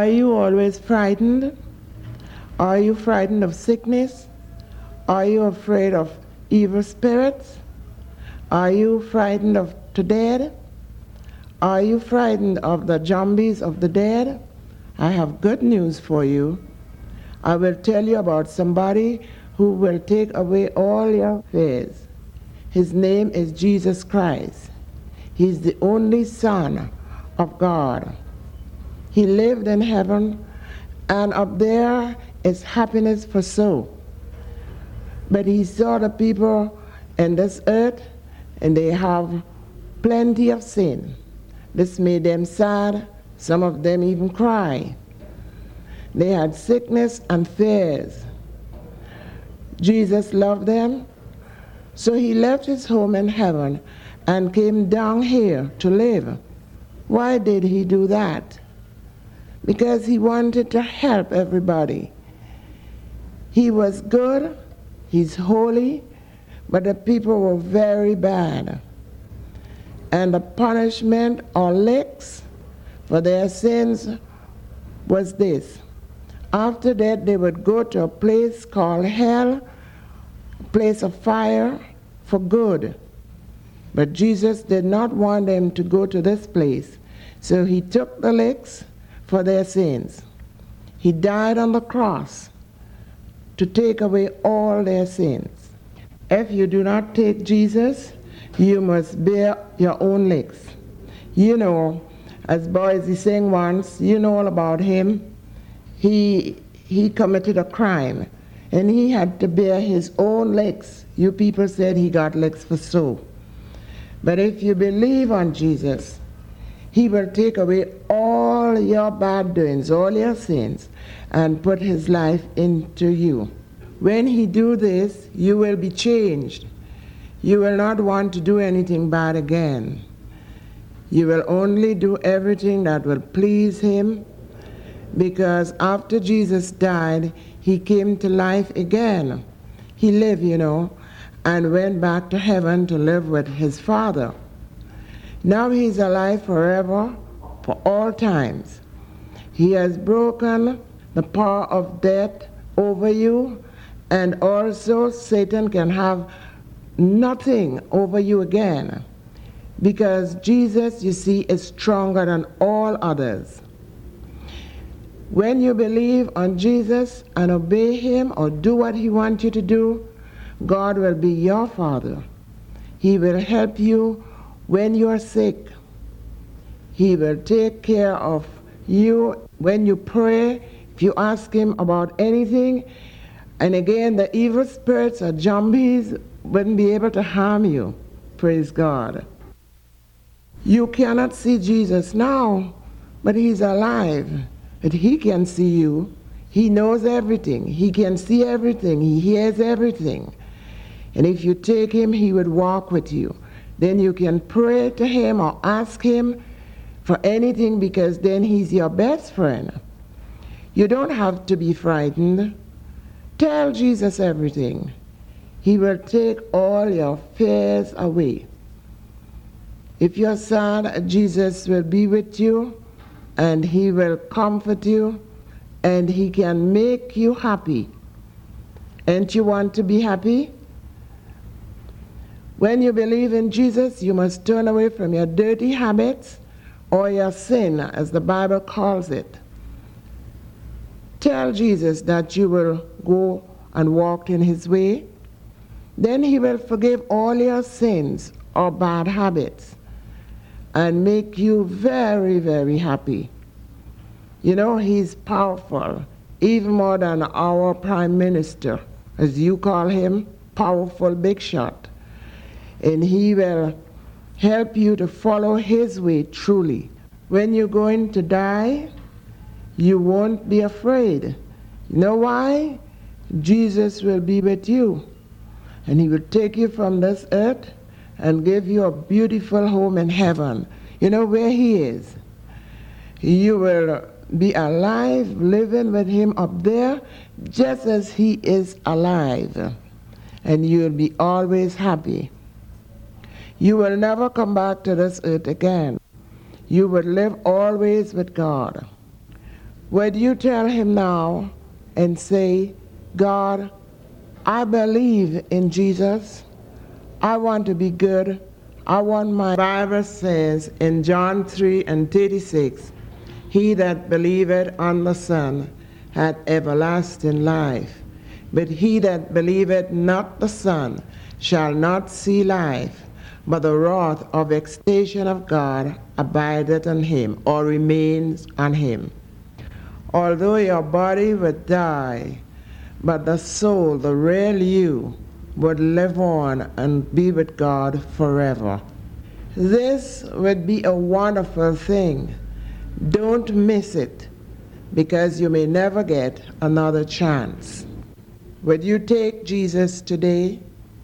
Are you always frightened? Are you frightened of sickness? Are you afraid of evil spirits? Are you frightened of the dead? Are you frightened of the zombies of the dead? I have good news for you. I will tell you about somebody who will take away all your fears. His name is Jesus Christ. He's the only Son of God. He lived in heaven, and up there is happiness for soul. But he saw the people in this earth, and they have plenty of sin. This made them sad. Some of them even cry. They had sickness and fears. Jesus loved them, so he left his home in heaven and came down here to live. Why did he do that? Because he wanted to help everybody. He was good, he's holy, but the people were very bad. And the punishment or licks for their sins was this. After that, they would go to a place called hell, a place of fire for good. But Jesus did not want them to go to this place, so he took the licks for their sins. He died on the cross to take away all their sins. If you do not take Jesus, you must bear your own licks. You know, as Boise sang once, you know all about him. He committed a crime, and he had to bear his own licks. You people said he got licks for so. But if you believe on Jesus, he will take away all your bad doings, all your sins, and put his life into you. When he do this, you will be changed. You will not want to do anything bad again. You will only do everything that will please him, because after Jesus died, he came to life again. He lived, and went back to heaven to live with his Father. Now he's alive forever, for all times. He has broken the power of death over you, and also Satan can have nothing over you again, because Jesus, you see, is stronger than all others. When you believe on Jesus and obey him or do what he wants you to do, God will be your Father. He will help you when you are sick. He will take care of you when you pray, if you ask him about anything. And again, the evil spirits or zombies wouldn't be able to harm you. Praise God. You cannot see Jesus now, but he's alive. But he can see you. He knows everything. He can see everything. He hears everything. And if you take him, he would walk with you. Then you can pray to him or ask him for anything, because then he's your best friend. You don't have to be frightened. Tell Jesus everything. He will take all your fears away. If you're sad, Jesus will be with you, and he will comfort you, and he can make you happy. And you want to be happy? When you believe in Jesus, you must turn away from your dirty habits or your sin, as the Bible calls it. Tell Jesus that you will go and walk in his way. Then he will forgive all your sins or bad habits and make you very, very happy. He's powerful, even more than our prime minister, as you call him, powerful big shot. And he will help you to follow his way truly. When you're going to die, you won't be afraid. You know why? Jesus will be with you. And he will take you from this earth and give you a beautiful home in heaven. You know where he is? You will be alive, living with him up there, just as he is alive. And you'll be always happy. You will never come back to this earth again. You will live always with God. Would you tell him now and say, God, I believe in Jesus. I want to be good. I want my Bible says in John 3:36, he that believeth on the Son hath everlasting life. But he that believeth not the Son shall not see life, but the wrath of vexation of God abideth on him, or remains on him. Although your body would die, but the soul, the real you, would live on and be with God forever. This would be a wonderful thing. Don't miss it, because you may never get another chance. Would you take Jesus today?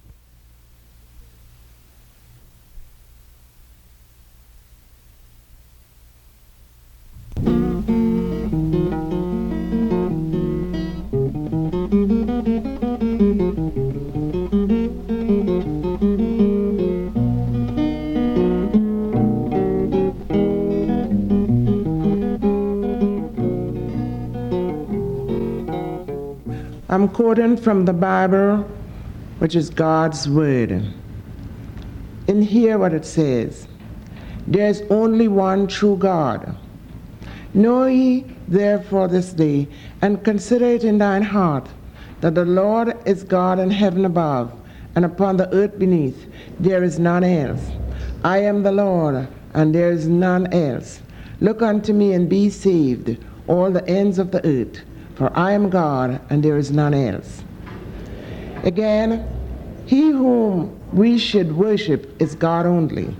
I'm quoting from the Bible, which is God's Word. And hear what it says. There is only one true God. Know ye therefore this day, and consider it in thine heart, that the Lord is God in heaven above, and upon the earth beneath. There is none else. I am the Lord, and there is none else. Look unto me and be saved, all the ends of the earth. For I am God, and there is none else. Again, he whom we should worship is God only.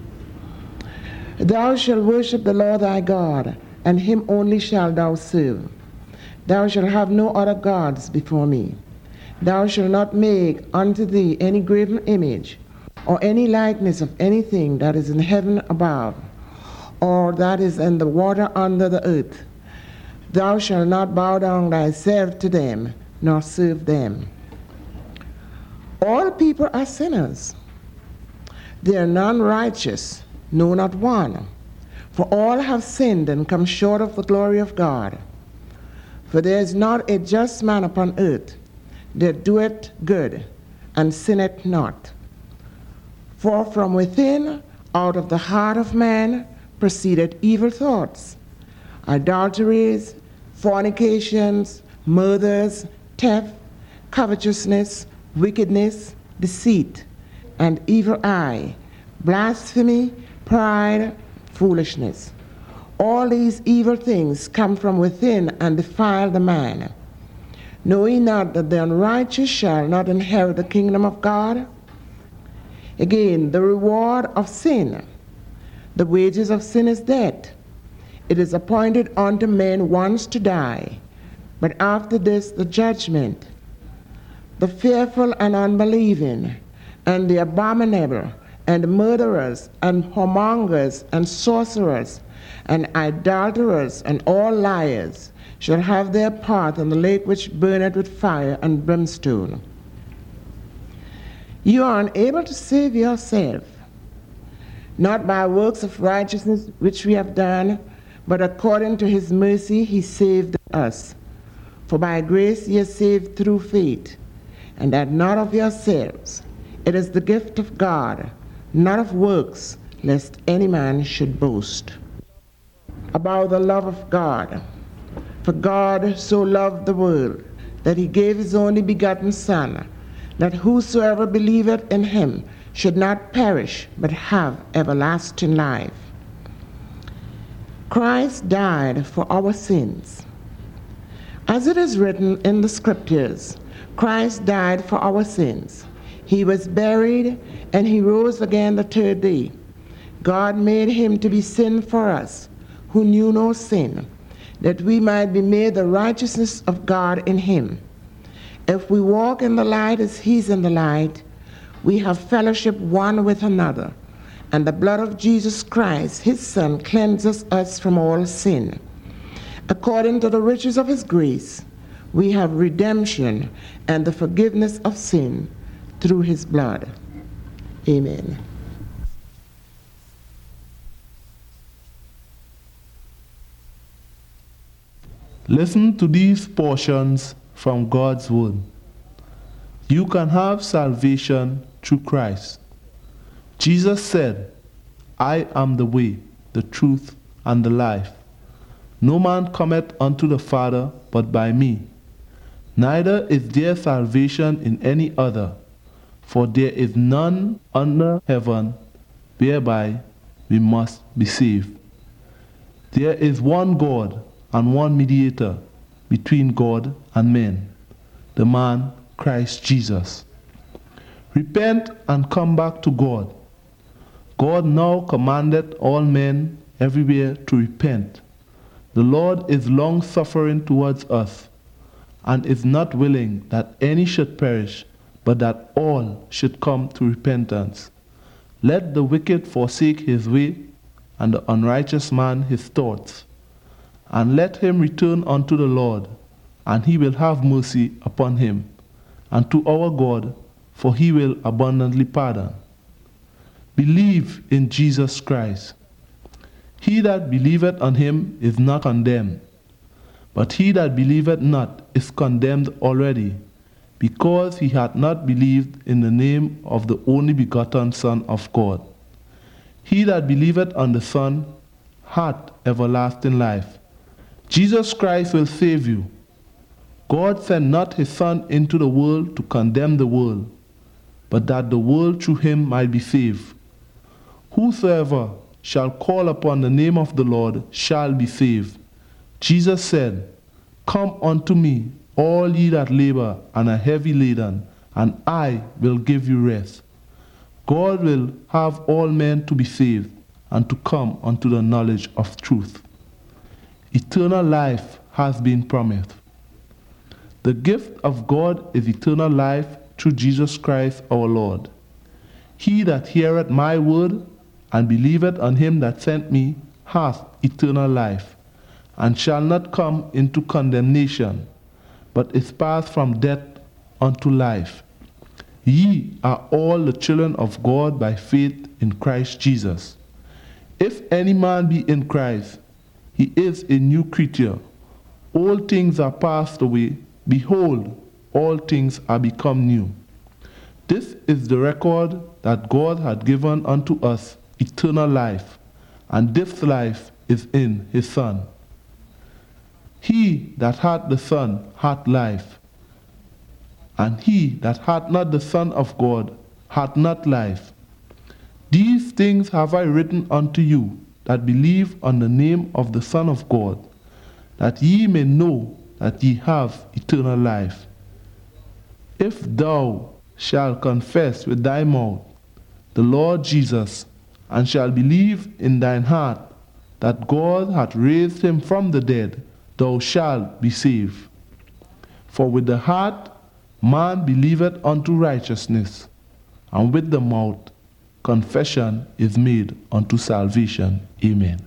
Thou shalt worship the Lord thy God, and him only shalt thou serve. Thou shalt have no other gods before me. Thou shalt not make unto thee any graven image, or any likeness of anything that is in heaven above, or that is in the water under the earth. Thou shalt not bow down thyself to them, nor serve them. All people are sinners. There are none righteous, no, not one. For all have sinned and come short of the glory of God. For there is not a just man upon earth that doeth good, and sinneth not. For from within, out of the heart of man, proceeded evil thoughts, adulteries, fornications, murders, theft, covetousness, wickedness, deceit, and evil eye, blasphemy, pride, foolishness. All these evil things come from within and defile the man. Know ye not that the unrighteous shall not inherit the kingdom of God? Again, the reward of sin. The wages of sin is death. It is appointed unto men once to die, but after this the judgment. The fearful and unbelieving, and the abominable, and murderers, and whoremongers, and sorcerers, and idolaters, and all liars shall have their part in the lake which burneth with fire and brimstone. You are unable to save yourself, not by works of righteousness which we have done, but according to his mercy he saved us. For by grace ye are saved through faith, and that not of yourselves. It is the gift of God, not of works, lest any man should boast. About the love of God. For God so loved the world, that he gave his only begotten Son, that whosoever believeth in him should not perish, but have everlasting life. Christ died for our sins. As it is written in the scriptures, Christ died for our sins. He was buried, and he rose again the third day. God made him to be sin for us, who knew no sin, that we might be made the righteousness of God in him. If we walk in the light as he's in the light, we have fellowship one with another, and the blood of Jesus Christ, his Son, cleanses us from all sin. According to the riches of his grace, we have redemption and the forgiveness of sin through his blood. Amen. Listen to these portions from God's Word. You can have salvation through Christ. Jesus said, I am the way, the truth, and the life. No man cometh unto the Father but by me. Neither is there salvation in any other, for there is none under heaven whereby we must be saved. There is one God and one mediator between God and men, the man Christ Jesus. Repent and come back to God. God now commandeth all men everywhere to repent. The Lord is long-suffering towards us, and is not willing that any should perish, but that all should come to repentance. Let the wicked forsake his way, and the unrighteous man his thoughts. And let him return unto the Lord, and he will have mercy upon him, and to our God, for he will abundantly pardon. Believe in Jesus Christ. He that believeth on him is not condemned, but he that believeth not is condemned already, because he hath not believed in the name of the only begotten Son of God. He that believeth on the Son hath everlasting life. Jesus Christ will save you. God sent not his Son into the world to condemn the world, but that the world through him might be saved. Whosoever shall call upon the name of the Lord shall be saved. Jesus said, Come unto me, all ye that labor and are heavy laden, and I will give you rest. God will have all men to be saved and to come unto the knowledge of truth. Eternal life has been promised. The gift of God is eternal life through Jesus Christ our Lord. He that heareth my word and believeth on him that sent me hath eternal life, and shall not come into condemnation, but is passed from death unto life. Ye are all the children of God by faith in Christ Jesus. If any man be in Christ, he is a new creature. All things are passed away. Behold, all things are become new. This is the record that God had given unto us, eternal life, and this life is in his Son. He that hath the Son hath life, and he that hath not the Son of God hath not life. These things have I written unto you that believe on the name of the Son of God, that ye may know that ye have eternal life. If thou shalt confess with thy mouth the Lord Jesus, and shalt believe in thine heart that God hath raised him from the dead, thou shalt be saved. For with the heart man believeth unto righteousness, and with the mouth confession is made unto salvation. Amen.